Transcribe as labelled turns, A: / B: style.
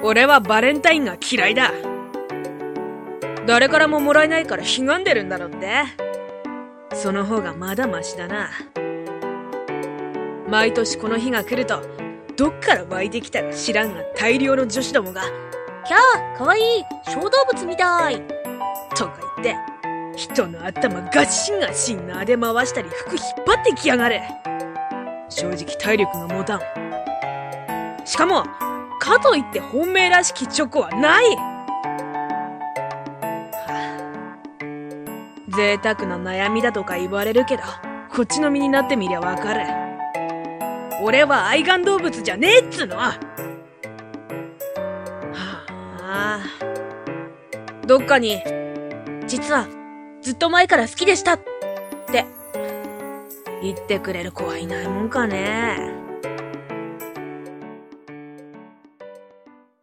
A: 俺はバレンタインが嫌いだ。誰からももらえないからひがんでるんだろって。その方がまだマシだな。毎年この日が来ると、どっから湧いてきたか知らんが大量の女子どもが、
B: キャー、かわいい、小動物みたい
A: とか言って、人の頭ガッシンガッシン撫で回したり服引っ張ってきやがる。正直体力が持たん。しかも、かといって本命らしきチョコはない。贅沢な悩みだとか言われるけど、こっちの身になってみりゃわかる。俺は愛玩動物じゃねえっつの。どっかに、
B: 実はずっと前から好きでしたって
A: 言ってくれる子はいないもんかね。